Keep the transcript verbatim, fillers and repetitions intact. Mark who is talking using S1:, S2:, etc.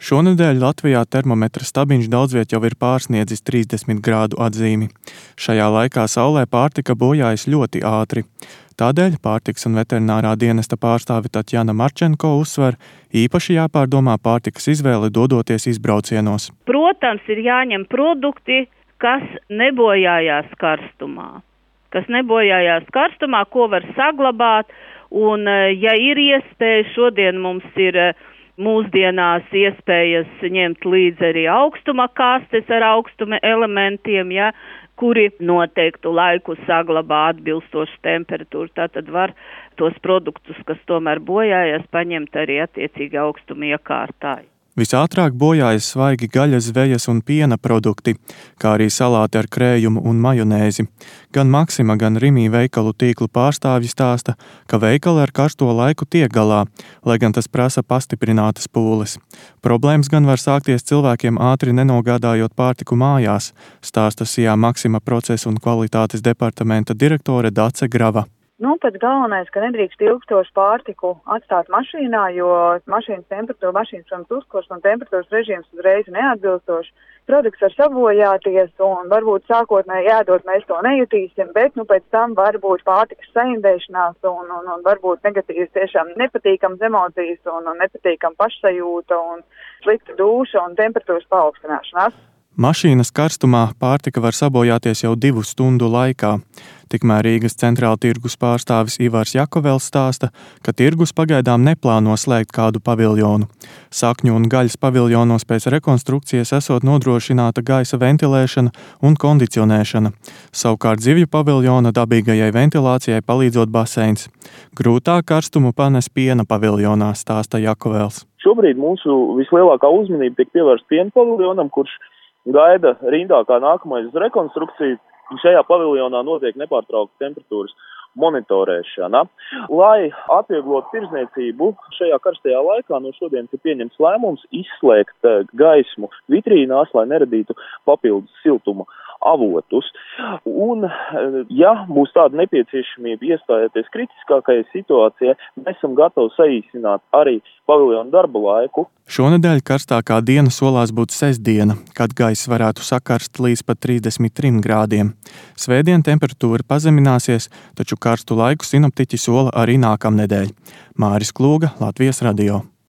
S1: Šonedēļ Latvijā termometra stabiņš daudzviet jau ir pārsniedzis trīsdesmit grādu atzīmi. Šajā laikā saulē pārtika bojājas ļoti ātri. Tādēļ pārtikas un veterinārā dienesta pārstāve Tatjana Marčenko uzsver, īpaši jāpārdomā pārtikas izvēle dodoties izbraucienos.
S2: Protams, ir jāņem produkti, kas nebojājās karstumā. Kas nebojājās karstumā, ko var saglabāt, un ja ir iespēja, šodien mums ir mūsdienās iespējas ņemt līdzi arī augstuma kastes ar augstuma elementiem, ja, kuri noteiktu laiku saglabā atbilstošu temperatūru. Tātad var tos produktus, kas tomēr bojājas, paņemt arī attiecīgi augstuma iekārtā.
S1: Visātrāk bojājas svaigi gaļas, zvejas un piena produkti, kā arī salāti ar krējumu un majonēzi. Gan Maxima, gan Rimi veikalu tīklu pārstāvji stāsta, ka veikali ar karsto laiku tiek galā, lai gan tas prasa pastiprinātas pūles. Problēmas gan var sākties cilvēkiem ātri nenogādājot pārtiku mājās, stāsta Sijā Maxima procesu un kvalitātes departamenta direktore Dace Grava.
S3: Nu, pēc galvenais, ka nedrīkst ilgstošu pārtiku atstāt mašīnā, jo mašīnas temperatūra, mašīnas, protams, uzkurs un temperatūras režīms uzreiz neatbilstoši. Produkts var sabojāties un varbūt sākotnēji ēdot mēs to nejutīsim, bet nu pēc tam var būt pārtikas saindēšanās un, un, un varbūt negatīvas tiešām nepatīkams emocijas un, un nepatīkam pašsajūta un slikta dūša un temperatūras paaugstināšanās.
S1: Mašīnas karstumā pārtika var sabojāties jau divu stundu laikā. Tikmēr Rīgas centrāla tirgus pārstāvis Ivars Jakovels stāsta, ka tirgus pagaidām neplāno slēgt kādu paviljonu. Sakņu un gaļas paviljonos pēc rekonstrukcijas esot nodrošināta gaisa ventilēšana un kondicionēšana. Savukārt zivju paviljona dabīgajai ventilācijai palīdzot baseins. Grūtāk karstumu panes piena paviljonā, stāsta Jakovels.
S4: Šobrīd mūsu vislielākā uzmanība tiek pievērsta piena paviljonam, kurš gaida rindā kā nākamais uz rekonstrukciju. Šajā paviljonā notiek nepārtraukta temperatūras monitorēšana. Lai atvieglotu tirdzniecību šajā karstajā laikā, no šodienas ir pieņemts lēmums izslēgt gaismu vitrīnās, lai neradītu papildus siltuma avotus. Un, ja būs tāda nepieciešamība iestājoties kritiskākajai situācijai, mēs esam gatavi saīsināt arī paviljonu darba laiku.
S1: Šonedēļ karstākā diena solās būt sestdiena, kad gaiss varētu sakarst līdz pat trīsdesmit trim grādiem. Svētdien temperatūra pazemināsies, taču karstu laiku sinoptiķi sola arī nākamnedēļ. Māris Klūga, Latvijas radio.